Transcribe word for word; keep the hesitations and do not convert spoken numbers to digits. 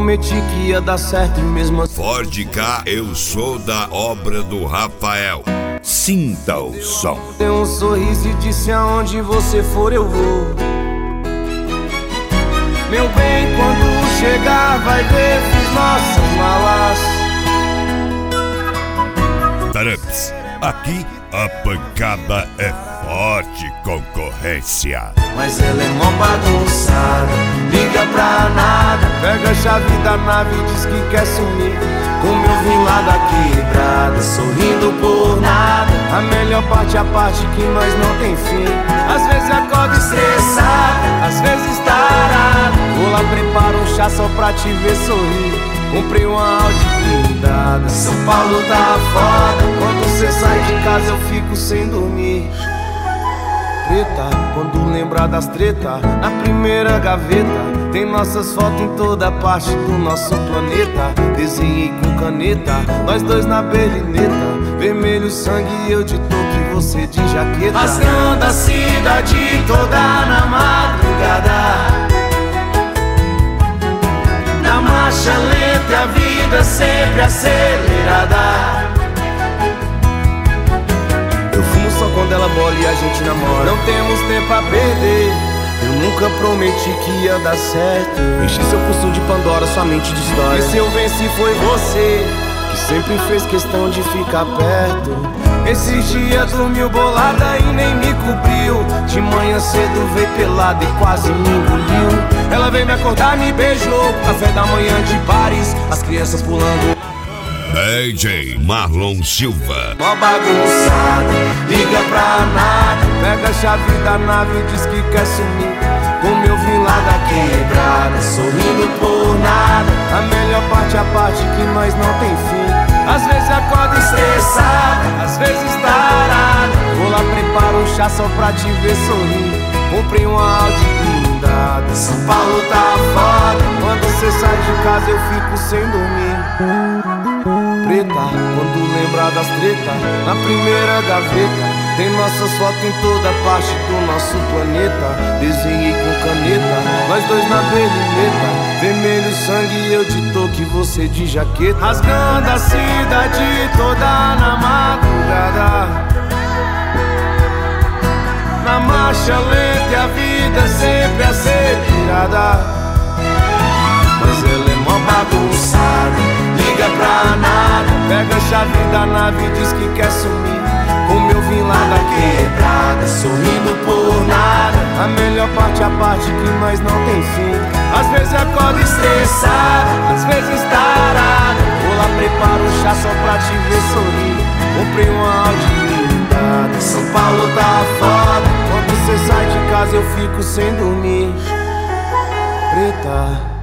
prometi que ia dar certo e mesmo assim. Ford K, eu sou da obra do Rafael. Sinta o som. Deu um sorriso e disse: aonde você for eu vou. Meu bem, quando chegar vai ver, fiz nossas malas. Taramps, aqui a pancada é forte concorrência. Mas ela é mó bagunçada, liga pra nada, pega a chave da nave e diz que quer sumir. Como eu vim lá da quebrada, sorrindo por nada. A melhor parte é a parte que nós não tem fim. Às vezes acordo estressado, às vezes tarado. Vou lá, preparo um chá só pra te ver sorrir. Comprei uma Audi blindada, São Paulo tá foda. Quando cê sai de casa eu fico sem dormir. Preta, quando lembrar das treta, na primeira gaveta tem nossas fotos em toda parte do nosso planeta. Desenhei com caneta, nós dois na berlineta. Vermelho sangue, eu de touca e você de jaqueta. Rasgando a cidade toda na madrugada, na marcha lenta e a vida sempre acelerada. Eu fumo só quando ela bola e a gente namora. Não temos tempo a perder. Eu nunca prometi que ia dar certo. Enchi seu pulso de Pandora, sua mente de história. E se eu venci foi você, que sempre fez questão de ficar perto. Esses dias dormiu bolada e nem me cobriu. De manhã cedo veio pelada e quase me engoliu. Ela veio me acordar, me beijou. Café da manhã de Paris, as crianças pulando. D J Marlon Silva. Mó bagunçada, liga pra nada, pega a chave da nave e diz que quer sumir. Como eu vim lá da quebrada, sorrindo por nada. A melhor parte é a parte que nós não tem fim. Às vezes acordo estressado, às vezes tarado. Vou lá, preparo um chá só pra te ver sorrir. Comprei uma Audi blindada, São Paulo tá foda. Quando cê sai de casa eu fico sem dormir. Preta, quando lembrar das treta, na primeira gaveta tem nossas fotos em toda parte do nosso planeta. Desenhei com caneta, nós dois na berlineta. Vermelho sangue e eu de touca e você de jaqueta. Rasgando a cidade toda na madrugada, na marcha lenta e a vida sempre acelerada. Mas ela é mó bagunçada, liga pra nada, pega a chave da nave e diz que quer sumir. Como eu vim lá da quebrada, sorrindo por nada. A melhor parte é a parte que nós não tem fim. Às vezes acordo estressado, às vezes tarado. Vou lá, preparo um chá só pra te ver sorrir. Comprei uma Audi blindada, São Paulo tá foda. Quando cê sai de casa eu fico sem dormir. Preta.